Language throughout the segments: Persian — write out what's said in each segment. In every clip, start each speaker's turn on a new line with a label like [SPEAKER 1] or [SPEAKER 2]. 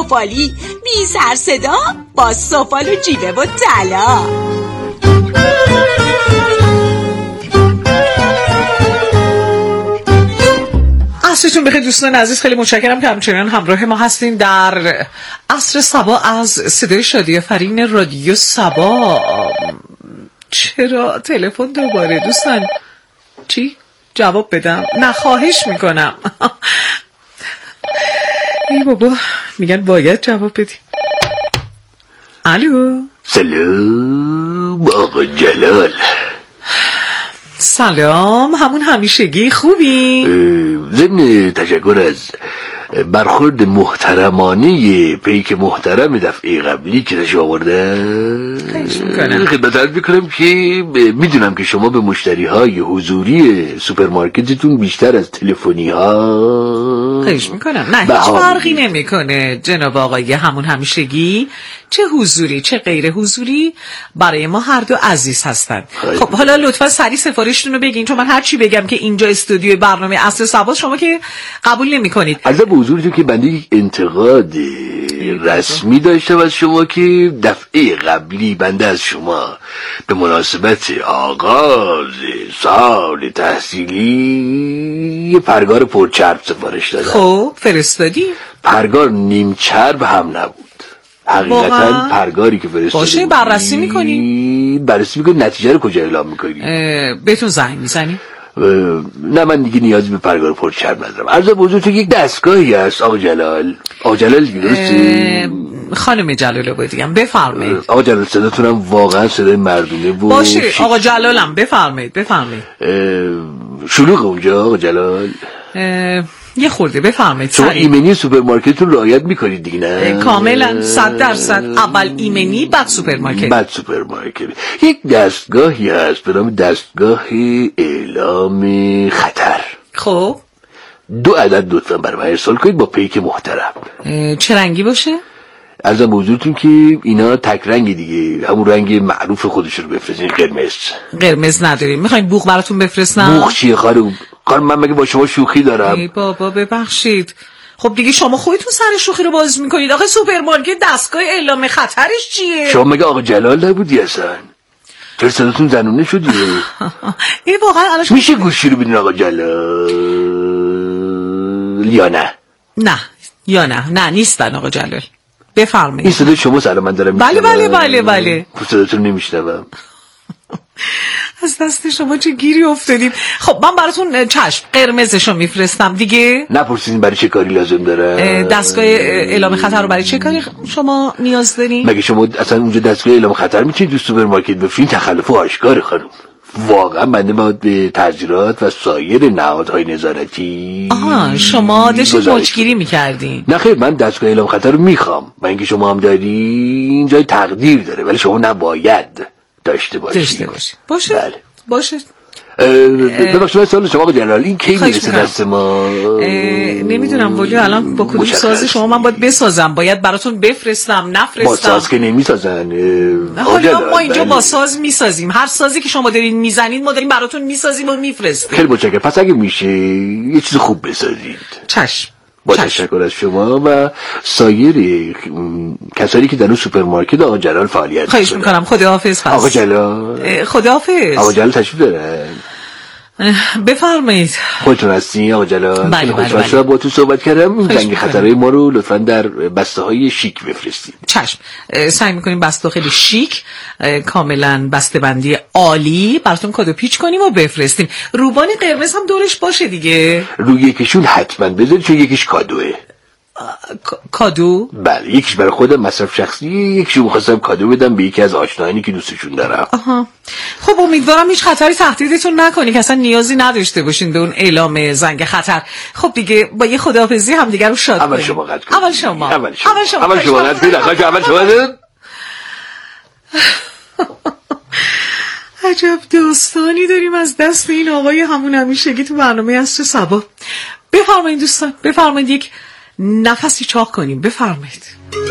[SPEAKER 1] سفالی، بی سر صدا، با سفال و جیبه و طلا.
[SPEAKER 2] عصرتون بخیر دوستان عزیز، خیلی متشکرم که همچنان همراه ما هستین در عصر صبا از صدای شادی آفرین رادیو صبا. چرا تلفن دوباره دوستان؟ چی؟ جواب بدم؟ نه خواهش میکنم. ای بابا میگن باید جواب بدیم. الو
[SPEAKER 3] سلام آقا جلال.
[SPEAKER 2] سلام، همون همیشگی خوبی؟
[SPEAKER 3] ضمن تشکر از برخورد محترمانه پیک محترم دفعه قبلی که تشریف آوردن خدمت میکنم که میدونم که شما به مشتری های حضوری سوپرمارکتتون بیشتر از تلفنی ها
[SPEAKER 2] خواهش میکنم. نه هیچ فرقی نمیکنه جناب آقای همون همیشگی، چه حضوری چه غیر حضوری برای ما هر دو عزیز هستن. خب حالا لطفا سریع سفارشتون رو بگین، چون من هر چی بگم که اینجا استودیو برنامه عصر صبا شما که قبول نمیکنید.
[SPEAKER 3] از به حضورتون که بنده یک انتقاد رسمی داشتم از شما که دفعه قبلی بنده از شما به مناسبت آغاز سال تحصیلی یه پرگار پرچرب سفارش دادم.
[SPEAKER 2] خب فرستادی؟
[SPEAKER 3] پرگار نیم چرب هم نبود حقیقتا. پرگاری که فرستادی
[SPEAKER 2] باشه بررسی میکنی؟
[SPEAKER 3] بررسی میکنی، نتیجه رو کجا اعلام میکنی؟
[SPEAKER 2] بهتون زنگ میزنی؟
[SPEAKER 3] نه من دیگه نیازی به پرگار پرچرب ندارم. عرض بزرگ تو یک دستگاهی هست آقا جلال. آقا جلال درسته؟
[SPEAKER 2] خانم جلال بودیم بفرمایید.
[SPEAKER 3] آقا جلال صداتونم واقعا صدای مردونه بود.
[SPEAKER 2] باشه آقا جلالم بفرمایید.
[SPEAKER 3] شلوغ اونجا آقا جلال؟
[SPEAKER 2] یه خورده بفرمایید.
[SPEAKER 3] شما ایمنی سوپرمارکتتون رعایت میکنید دیگه نه؟
[SPEAKER 2] کاملا 100%. اول ایمنی بعد سوپرمارکت.
[SPEAKER 3] یک دستگاهی هست به نام دستگاه اعلام خطر.
[SPEAKER 2] خب
[SPEAKER 3] 2 عدد لطفا برام ارسال کنید با پیک محترم.
[SPEAKER 2] چه رنگی باشه؟
[SPEAKER 3] عرضم حضورتون که اینا تک رنگی دیگه، همون رنگ معروف خودش رو بفرستین. قرمز
[SPEAKER 2] نداریم. میخواین بوق براتون بفرستم؟
[SPEAKER 3] بوق چیه خانم من مگه با شما شوخی دارم؟
[SPEAKER 2] ای بابا ببخشید. خب دیگه شما خودتون سر شوخی رو باز میکنید. آخه سوپرمارکت دستگاه اعلام خطرش چیه؟
[SPEAKER 3] شما مگه آقا جلال نبودی اصلا؟ چرا صداتون زنونه شدی؟
[SPEAKER 2] این واقعا
[SPEAKER 3] میشه گوشی رو بدین آقا جلال یا نه؟
[SPEAKER 2] نه نیستن آقا جلال. بفرمایید.
[SPEAKER 3] این صدای شما سلام من دارم.
[SPEAKER 2] بله
[SPEAKER 3] صداتون نمیشنوم.
[SPEAKER 2] از دست شما چه گیری افتادیم. خب من براتون چشم قرمزشو میفرستم دیگه.
[SPEAKER 3] نپرسیدین برای چه کاری لازم داره؟
[SPEAKER 2] دستگاه اعلام خطر رو برای چه کاری شما نیاز دارین؟
[SPEAKER 3] مگه شما اصلا اونجا دستگاه اعلام خطر میتونید تو سوپرمارکت بفرستین؟ تخلف و آشکار خانم. واقعا بنده باید به تحضیرات و سایر نهادهای نظارتی
[SPEAKER 2] شما داشتید مچگیری میکردین؟
[SPEAKER 3] نه خیر، من دستگاه اعلام خطر رو میخوام. من اینکه شما هم دارین جای تقدیر داره، ولی شما نباید داشته باشید.
[SPEAKER 2] باشه
[SPEAKER 3] بله.
[SPEAKER 2] باشه.
[SPEAKER 3] ببخشید سوال شما آقا جلال، این کی میرسه دست ما؟
[SPEAKER 2] نمیدونم ولی الان با کدوم ساز شما من باید بسازم؟ باید براتون بفرستم نفرستم؟
[SPEAKER 3] با ساز که نمیسازن.
[SPEAKER 2] حالا ما اینجا با ساز میسازیم. هر سازی که شما دارین میزنید ما داریم براتون میسازیم و میفرستیم.
[SPEAKER 3] خیلی متشکرم. پس اگه میشه یه چیز خوب بسازید.
[SPEAKER 2] چشم.
[SPEAKER 3] با تشکر از شما و سایر کسانی که در اون سوپرمارکت آقا جلال فعالیت میکنن.
[SPEAKER 2] خواهش میکنم. خداحافظ.
[SPEAKER 3] آقا جلال
[SPEAKER 2] خداحافظ.
[SPEAKER 3] آقا جلال تشریف دارن؟
[SPEAKER 2] بفرمایید.
[SPEAKER 3] خودتون هستین آقا جلال؟
[SPEAKER 2] بله.
[SPEAKER 3] با تو صحبت کردم. این زنگ خطرهای ما رو لطفا در بسته های شیک بفرستید.
[SPEAKER 2] چشم. سعی میکنیم بسته خیلی شیک، کاملا بسته بندی عالی براتون کادو پیچ کنیم و بفرستیم. روبان قرمز هم دورش باشه دیگه.
[SPEAKER 3] روی یکیشون حتما بذارید چون یکیش کادوه.
[SPEAKER 2] کادو؟
[SPEAKER 3] بله، یکیش برای خودم مصرف شخصی، یکیشو می‌خواستم کادو بدم به یکی از آشنایانی که دوستشون دارم.
[SPEAKER 2] خب امیدوارم هیچ خطری تهدیدتون نکنه که اصلا نیازی نداشته باشین به اون اعلام زنگ خطر. خب دیگه با یه خداحافظی هم دیگه رو شاد کنیم.
[SPEAKER 3] اول شما قد کنید.
[SPEAKER 2] اول شما قد کنید.
[SPEAKER 3] اول شما.
[SPEAKER 2] عجب داستانی داریم از دست این آقای همون همیشگی تو برنامه عصر صبا. بفرمایید دوستان، بفرمایید یک نفسی چاق کنیم. بفرمایید.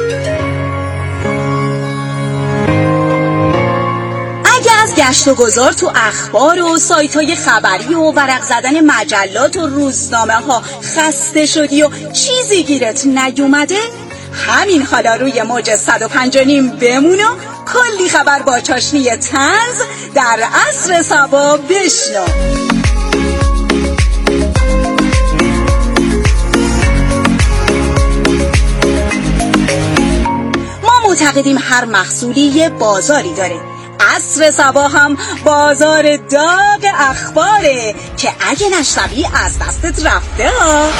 [SPEAKER 1] اگه از گشت و گذار تو اخبار و سایت‌های خبری و ورق زدن مجلات و روزنامه ها خسته شدی و چیزی گیرت نیومده، همین حالا روی موج 105.5 بمون و کلی خبر با چاشنی طنز در عصر صبا بشنو. ما معتقدیم هر محصولی یه بازاری داره. عصر صبا هم بازار داغ اخباره که اگه نشنوی از دستت رفته ها.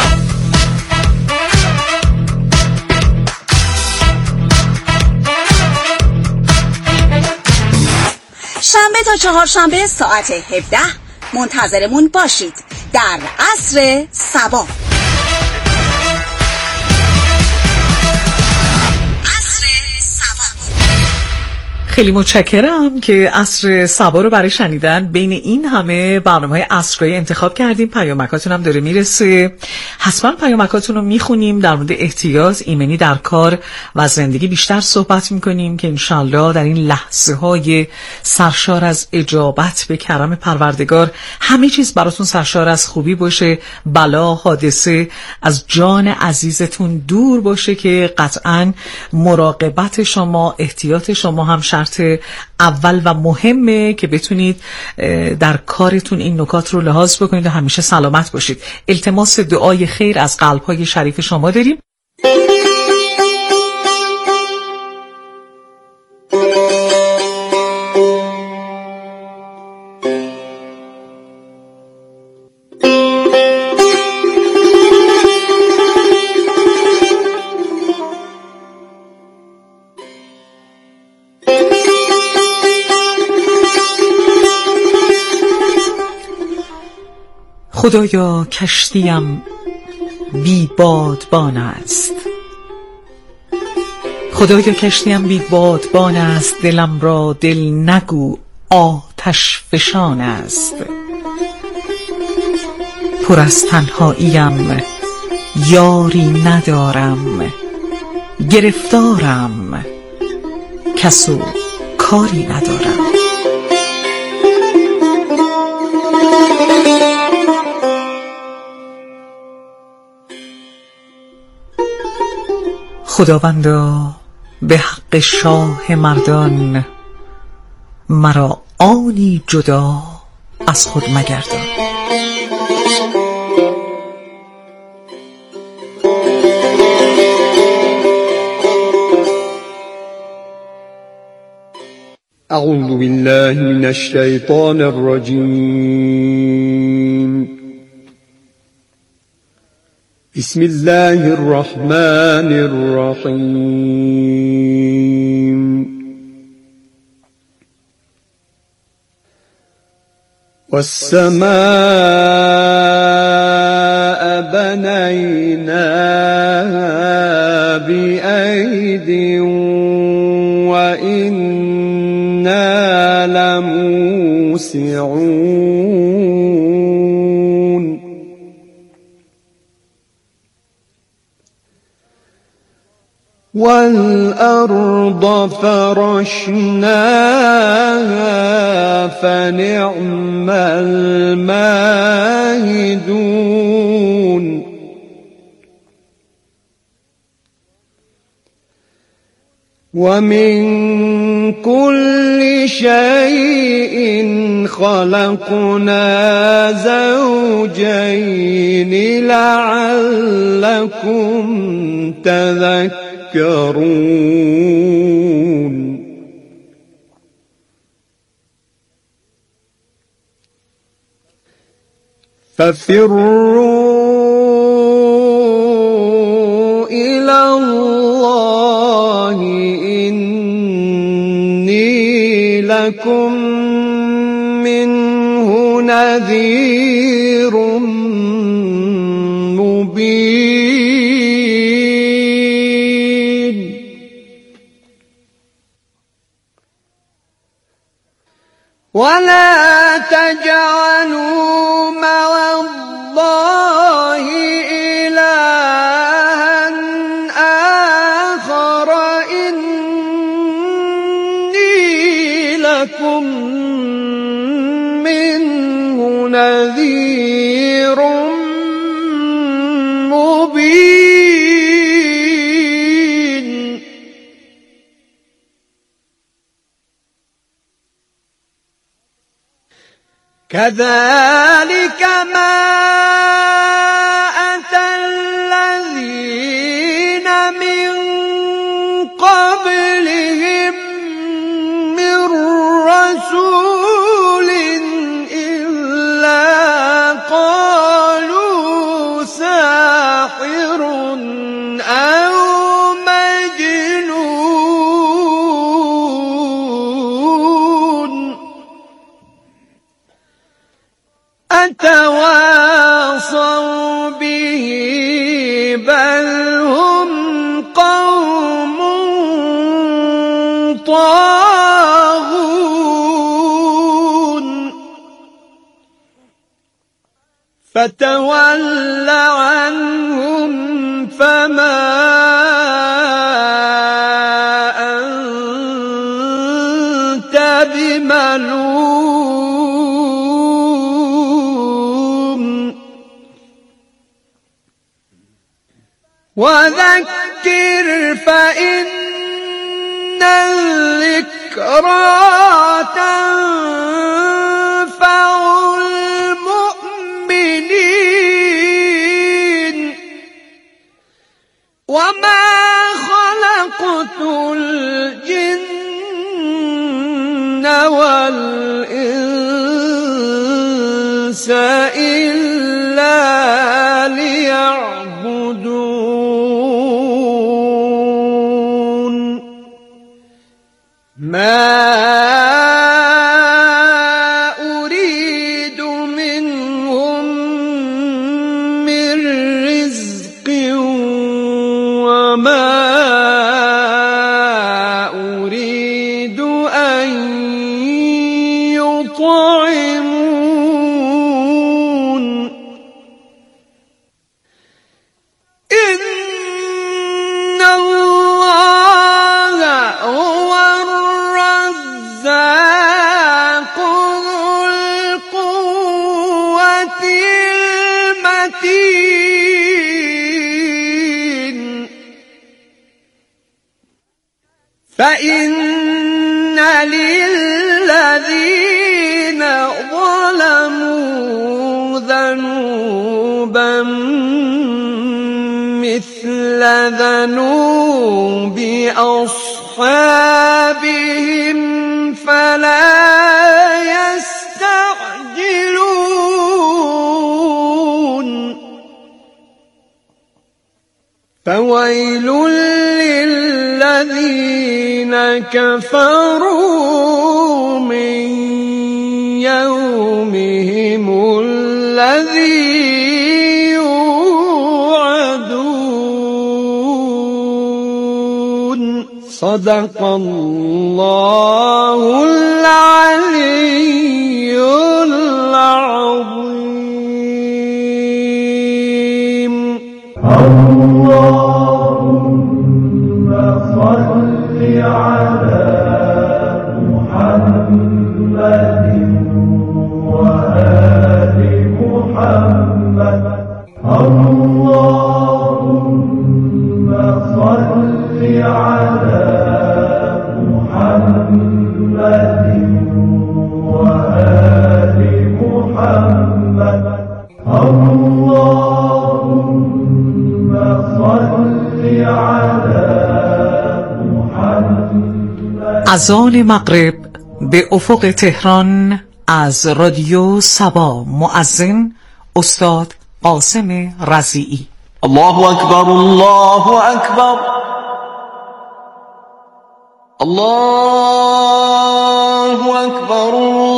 [SPEAKER 1] شنبه تا چهارشنبه ساعت 17 منتظرمون باشید در عصر صبا.
[SPEAKER 2] خیلی متشکرم که عصر صبا رو برای شنیدن بین این همه برنامه‌های عصرگاهی انتخاب کردیم. پیامکاتون هم داره میرسه، حتما پیامکاتون رو میخونیم. در مورد احتیاط ایمنی در کار و زندگی بیشتر صحبت میکنیم که انشالله در این لحظه های سرشار از اجابت به کرم پروردگار همه چیز براتون سرشار از خوبی باشه، بلا حادثه از جان عزیزتون دور باشه که قطعا مراقبت شما، احتیاط شما هم شرط اول و مهمه که بتونید در کارتون این نکات رو لحاظ بکنید و همیشه سلامت باشید. التماس دعای خیر از قلب‌های شریف شما داریم. خدایا کشتیم بی بادبان است، خدایا کشتیم بی بادبان است، دلم را دل نگو آتش فشان است. پر از تنهاییم یاری ندارم، گرفتارم کسو کاری ندارم. خداوندا به حق شاه مردان، مرا آنی جدا از خود مگردان.
[SPEAKER 4] اعوذ بالله من الشیطان الرجیم. بسم الله الرحمن الرحیم. والسماء بنيناها بأيد وإنا لموسعون. والأرض فرشناها فنعم الماهدون. ومن كل شيء خلقنا زوجين لعلكم تذكرون. ففروا إلى الله إني لكم منه نذير مبين. ولا تجعلوا مع الله إلها آخر إني لكم منه نذير مبين. كذلك ما أتى الذين من قبلهم من رسول إلا قالوا ساحر أو مجنون أتواصوا به بل هم قوم طاغون فتول عنهم فما أنت بملوم وذكر فإن الذكرى تنفع المؤمنين وما خلقت الجن والإنس إلا ليعبدون ما أريد منهم من رزق وما أريد أن يطعمون إن الله هو الرزاق ذو القوة المتين فإن للذين ظلموا ذنوبا مثل ذنوب أصحابهم فلا يستعجلون فويل للذين كفروا من يومهم الذي يوعدون صدق الله العلي العظيم.
[SPEAKER 5] اللهم صل على محمد وآل محمد. اللهم صل على محمد وآل محمد. اللهم صل على محمد.
[SPEAKER 2] اذان مغرب به افق تهران از رادیو صبا. مؤذن استاد قاسم رضیعی.
[SPEAKER 6] الله أكبر الله أكبر الله أكبر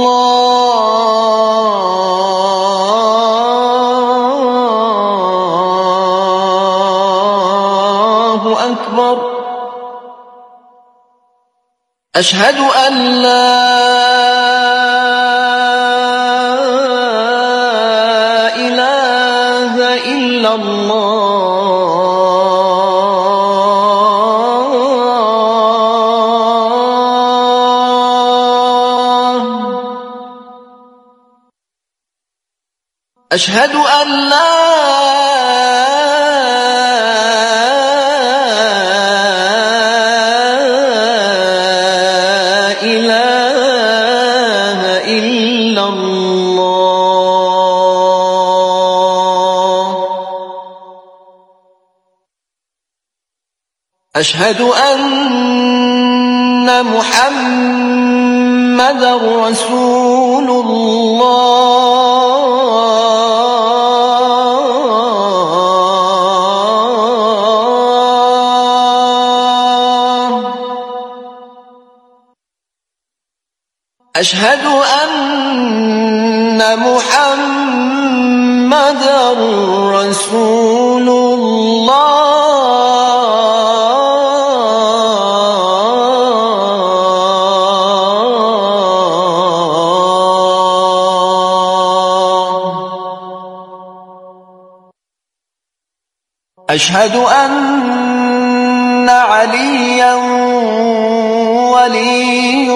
[SPEAKER 6] الله أكبر أشهد أن لا إله إلا الله أشهد أن لا إله إلا الله أشهد أن محمد رسول الله. أشهد أن محمد رسول الله. أشهد أن عليا ولي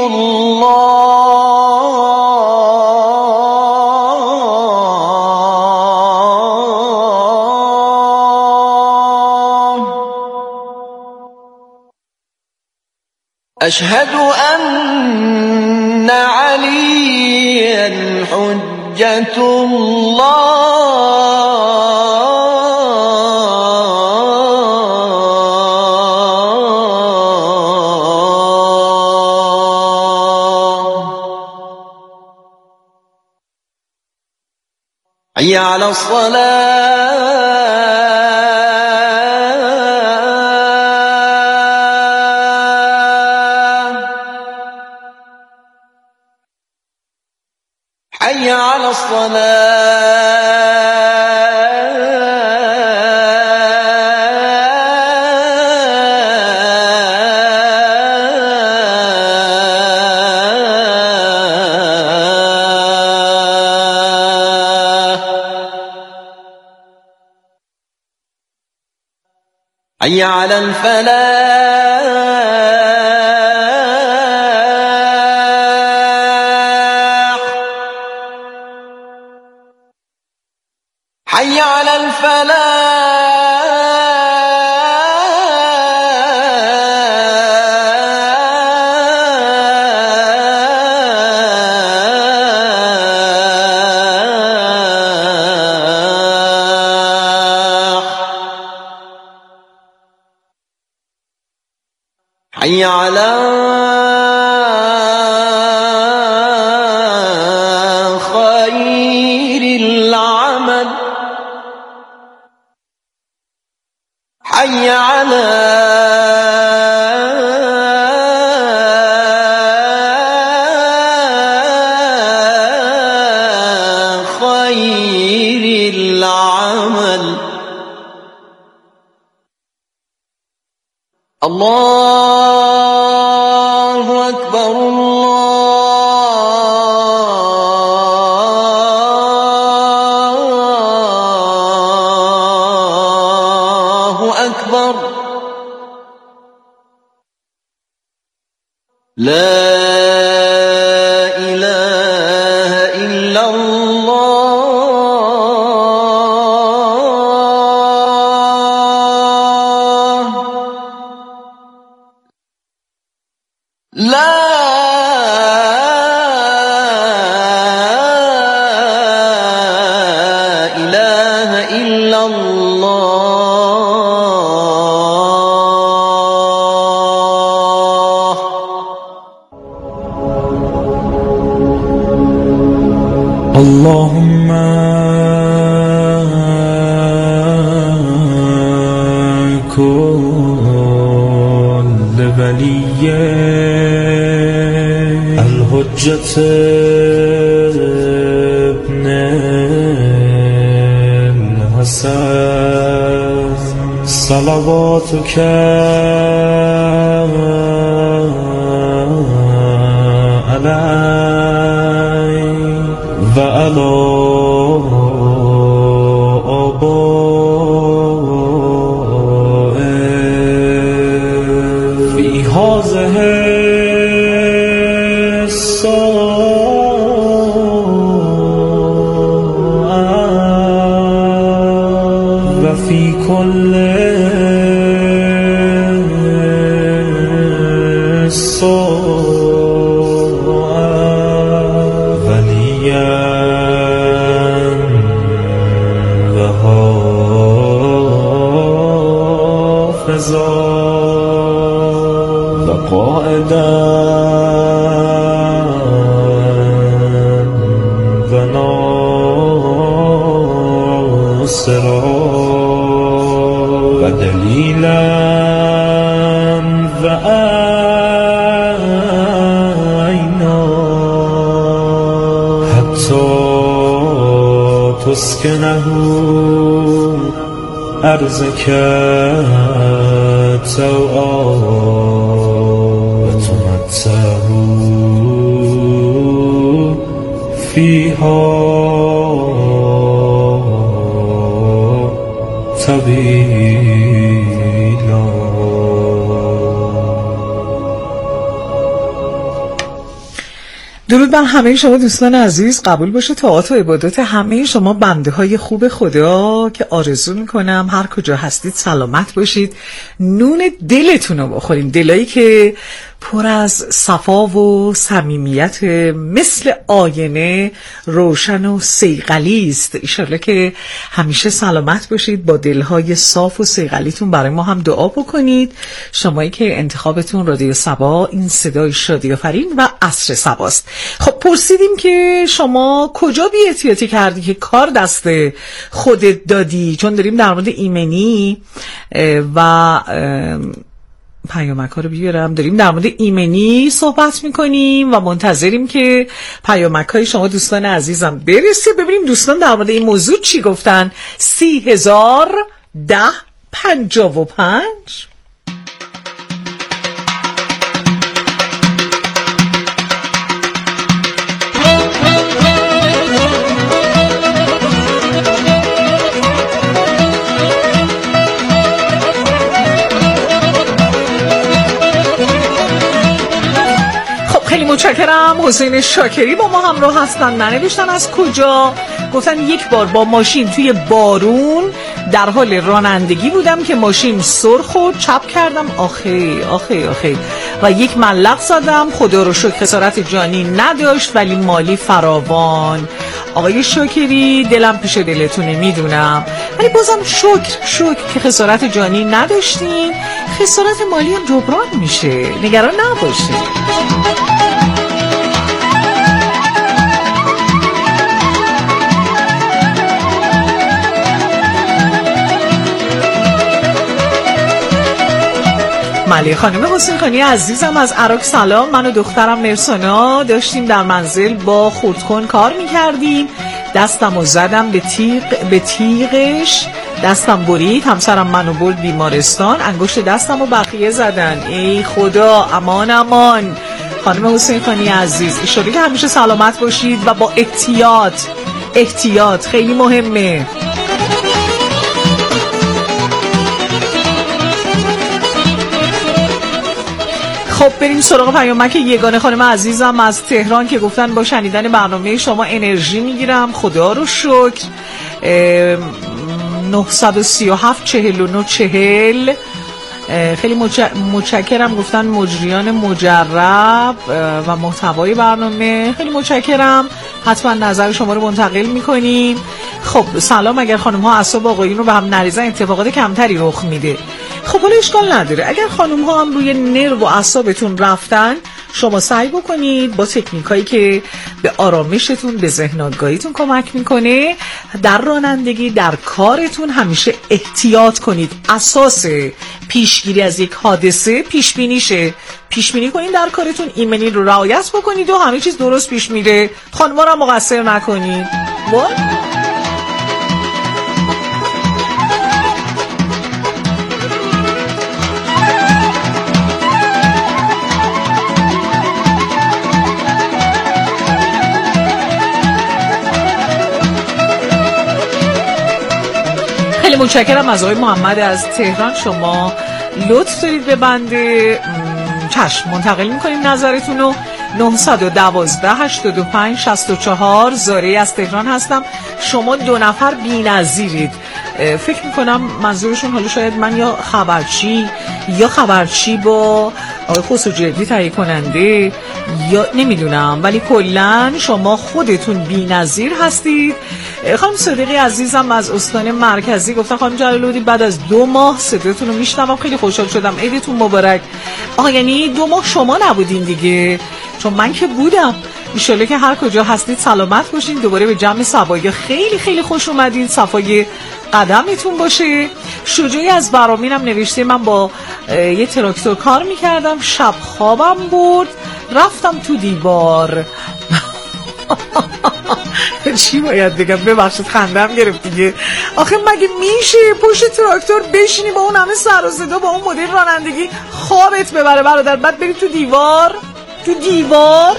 [SPEAKER 6] الله. أشهد أن عليا حجة الله. حي على الصلاة. حي على حي على الفلاح. حي على حي على خير العمل. حي على خير العمل. الله أكبر الله أكبر. لا إله إلا الله. لا إله إلا الله.
[SPEAKER 7] اللهم كل ولي الحجة ابن الحسن صلواتك عليه وعلى آبائه في هذه الساعة وفي كل وحافظا قائدا و ناصرا و دلیلا و عینا حتی تسکنه ارضک طوعا و تمتعه فیها طویلا.
[SPEAKER 2] درود بر همه شما دوستان عزیز، قبول باشه طاعات و عبادات همه شما بنده های خوب خدا که آرزو میکنم هر کجا هستید سلامت باشید، نون دلتون رو بخوریم، دلایی که پر از صفا و صمیمیت مثل آینه روشن و صیقلی است. انشالله که همیشه سلامت باشید، با دلهای صاف و صیقلیتون برای ما هم دعا بکنید. شمایی که انتخابتون رادیو صبا، این صدای شادی آفرین و عصر صباست. خب پرسیدیم که شما کجا بی احتیاطی کردی که کار دست خودت دادی، چون داریم در مورد ایمنی و پیامک ها رو بیارم، داریم در مورد ایمنی صحبت میکنیم و منتظریم که پیامک های شما دوستان عزیزم برسه، ببینیم دوستان در مورد این موضوع چی گفتن. 301055. متشکرم. حسین شاکری با ما همراه هستن. ننوشتن از کجا، گفتن یک بار با ماشین توی بارون در حال رانندگی بودم که ماشین سر خورد، چپ کردم، آخه آخه آخه و یک ملق زدم. خدا رو شکر خسارت جانی نداشت ولی مالی فراوان. آقای شاکری دلم پیش دلتونه میدونم، ولی بازم شکر که خسارت جانی نداشتین، خسارت مالی هم جبران میشه، نگران نباشید. ملیه خانم حسین خانی عزیزم از عراق سلام. من و دخترم مرسونا داشتیم در منزل با خردکن کار میکردیم، دستم رو زدم به تیغش، دستم برید، همسرم منو برد بیمارستان، انگشت دستم رو بقیه زدن. ای خدا، امان امان. خانم حسین خانی عزیز ایشالی که همیشه سلامت باشید و با احتیاط خیلی مهمه. خب بریم سراغ پیامک یگانه خانم عزیزم از تهران که گفتن با شنیدن برنامه شما انرژی میگیرم، خدا رو شکر. 937 49 40. خیلی متشکرم. گفتن مجریان مجرب و محتوای برنامه، خیلی متشکرم. حتما نظر شما رو منتقل میکنیم. خب سلام، اگر خانم ها اعصاب آقایون رو به هم نریزن اتفاقات کمتری رخ میده. خب حالا اشکال نداره، اگر خانم ها هم روی نرو و اعصابتون رفتن، شما سعی بکنید با تکنیکایی که به آرامشتون، به ذهن آگاهیتون کمک میکنه در رانندگی، در کارتون همیشه احتیاط کنید. اساس پیشگیری از یک حادثه پیشبینی کنید در کارتون، ایمنی رو رعایت بکنید و همه چیز درست پیش میره. خانم‌ها رو مقصر نکنید. خیلی متشکرم از آقای محمد از تهران، شما لطف دارید به بنده. چشم، منتقل میکنیم نظرتون رو. 912 85 64. زاره از تهران هستم. شما 2 نفر بی‌نظیرید. فکر میکنم منظورشون حالا شاید من یا خبرچی با آقای خسرو جدی تهیه کننده یا نمیدونم، ولی کلن شما خودتون بی‌نظیر هستید. خانم صدیقی عزیزم از استان مرکزی گفتن خانم جلال‌الدی بعد از 2 ماه صداتون رو میشنوم، خیلی خوشحال شدم. عیدتون مبارک. آها یعنی 2 ماه شما نبودین دیگه؟ چون من که بودم. انشالله که هر کجا هستید سلامت باشین. دوباره به جمع سبایی خیلی خیلی خوش اومدین. صفای قدمتون باشه. شجاعی از برامینم نوشته من با یه تراکتور کار میکردم، شب خوابم برد، رفتم تو دیوار. چی باید بگم؟ ببخشید خندم گرفت دیگه. آخه مگه میشه پشت تراکتور بشینی با اون همه سر و صدا، با اون مدل رانندگی خوابت ببره برادر، بعد بری تو دیوار؟ تو دیوار؟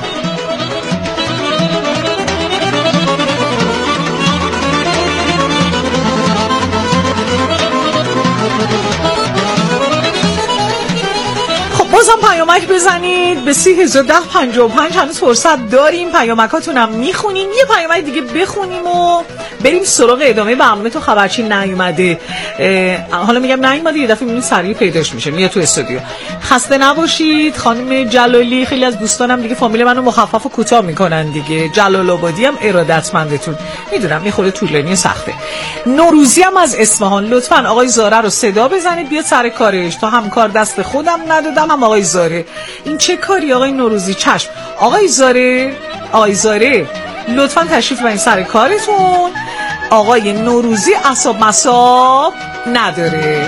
[SPEAKER 2] بازم پیامک بزنید به 301055. هنوز فرصت داریم، پیامکاتونم میخونیم. یه پیامک دیگه بخونیم و بریم سراغ ادامه برنامه. تو خبرچی نیومده، حالا میگم نیومده، یه دفعه میبینید سریع پیداش میشه میاد تو استودیو. خسته نباشید خانم جلالی. خیلی از دوستانم دیگه فامیل منو مخفف و کوتاه میکنن دیگه. جلال آبادی هم ارادتمندتون. میدونم یه خورده طولانی سخته. نوروزی هم از اصفهان. لطفاً آقای زاره رو صدا بزنید بیاد سر کارش. تا همکار دست خودم ندادم هم آقای زاره. این چه کاری آقای نوروزی؟ چشم آقای زاره لطفاً تشریف برین سر کارتون. آقای نوروزی عصاب مصاب نداره.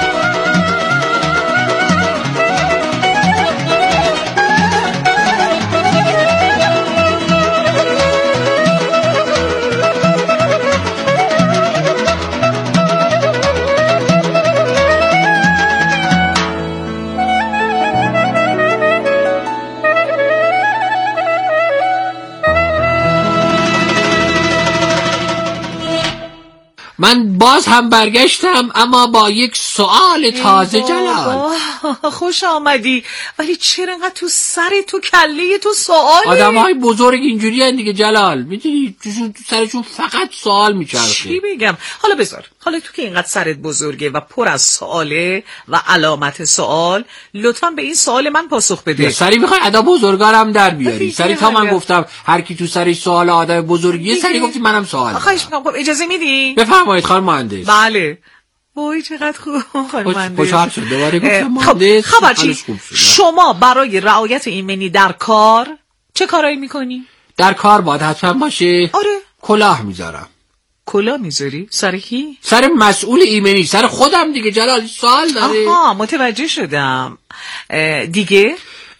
[SPEAKER 3] من باز هم برگشتم، اما با یک سوال تازه جلال.
[SPEAKER 2] خوش آمدی. ولی چرا انقدر تو سر تو کله تو سوالی؟
[SPEAKER 3] آدم‌های بزرگ اینجوری هستن دیگه جلال، میدونی تو سرشون فقط سوال میچرخه.
[SPEAKER 2] چی بگم؟ حالا بذار، حالا تو که اینقدر سرت بزرگه و پر از سواله و علامت سوال، لطفاً به این سوال من پاسخ بده.
[SPEAKER 3] سری میخوای ادا بزرگارم در بیاری؟ سری تا من گفتم هر کی تو سرش سوال آدم بزرگیه، سری گفتی منم سوال.
[SPEAKER 2] خواهش می‌کنم اجازه میدی؟
[SPEAKER 3] بفرمایید خانم مهندس.
[SPEAKER 2] بله. وای چقدر خوب خانم مهندس.
[SPEAKER 3] خوشحال شد دوباره گفتم مهندس.
[SPEAKER 2] خبرچی شما برای رعایت ایمنی در کار چه کارایی میکنی؟
[SPEAKER 3] در کار باید حتما باشه.
[SPEAKER 2] آره.
[SPEAKER 3] کلاه میذارم.
[SPEAKER 2] کلاه میذاری؟ سر کی؟
[SPEAKER 3] سر مسئول ایمنی، سر خودم دیگه جلال. سوال داره.
[SPEAKER 2] آها متوجه شدم. دیگه؟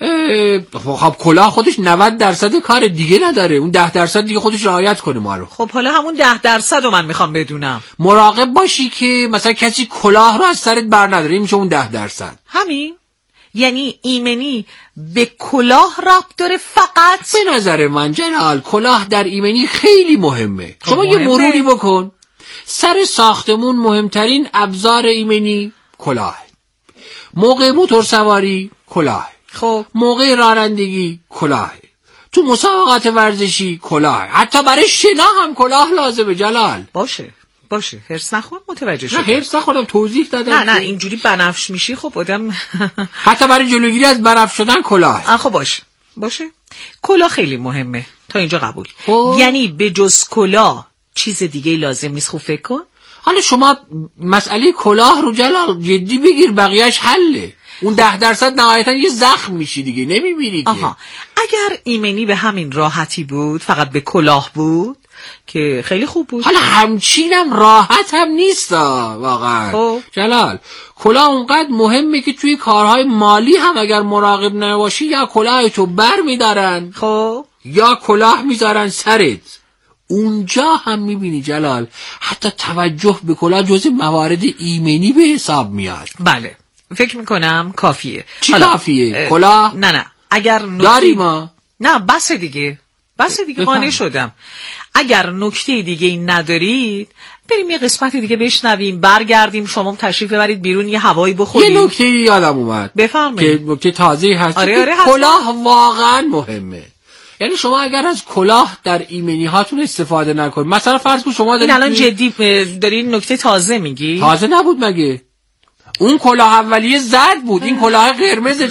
[SPEAKER 3] خب کلاه خودش 90% کار دیگه نداره، اون 10% دیگه خودش رعایت کنه ما رو.
[SPEAKER 2] خب حالا همون 10% رو من میخوام بدونم.
[SPEAKER 3] مراقب باشی که مثلا کسی کلاه رو از سرت بر نداره، میشه اون 10%.
[SPEAKER 2] همین؟ یعنی ایمنی به کلاه ربط داره فقط؟
[SPEAKER 3] به نظر من جلال کلاه در ایمنی خیلی مهمه. شما یه مروری بکن. سر ساختمون مهمترین ابزار ایمنی کلاه. موقع موتور سواری کلاه.
[SPEAKER 2] خب
[SPEAKER 3] موقع رانندگی کلاه. تو مسابقات ورزشی کلاه. حتی برای شنا هم کلاه لازمه جلال.
[SPEAKER 2] باشه هرس نخور. متوجه شدم.
[SPEAKER 3] نه هرس نخورم، توضیح دادم.
[SPEAKER 2] نه اینجوری بنفش میشی خب آدم.
[SPEAKER 3] حتی برای جلوگیری از بنفش شدن کلاه.
[SPEAKER 2] خب باشه کلاه خیلی مهمه. تا اینجا قبول. یعنی به جز کلاه چیز دیگه لازم نیست. خوب فکر کن.
[SPEAKER 3] حالا شما مسئله کلاه رو جلال جدی بگیر، بقیهش حله. اون 10% نهایتا یه زخم میشی دیگه، نمیبینی که.
[SPEAKER 2] اگر ایمنی به همین راحتی بود، فقط به کلاه بود که خیلی خوب بود.
[SPEAKER 3] حالا همچینم راحت هم نیست واقعا. جلال کلاه اونقدر مهمه که توی کارهای مالی هم اگر مراقب نباشی یا کلاه تو بر میدارن یا کلاه میذارن سرت. اونجا هم میبینی جلال حتی توجه به کلاه جزء موارد ایمنی به حساب میاد.
[SPEAKER 2] بله فکر میکنم کافیه.
[SPEAKER 3] چی کافیه؟ کلاه؟
[SPEAKER 2] نه اگر
[SPEAKER 3] داری ما؟
[SPEAKER 2] نه بس دیگه قانع شدم. اگر نکته دیگه این ندارید بریم یه قسمت دیگه بشنویم، برگردیم شما تشریف ببرید بیرون یه هوایی بخورید.
[SPEAKER 3] یه نکته یادم اومد
[SPEAKER 2] بفرمایید
[SPEAKER 3] که نکته تازه‌ای هست.
[SPEAKER 2] آره
[SPEAKER 3] کلاه واقعا مهمه. یعنی شما اگر از کلاه در ایمنی هاتون استفاده نکنید، مثلا فرض کن شما دارید
[SPEAKER 2] الان جدی دارین نکته تازه میگی؟
[SPEAKER 3] تازه نبود مگه؟ اون کلاه اولیه زرد بود، این کلاه قرمز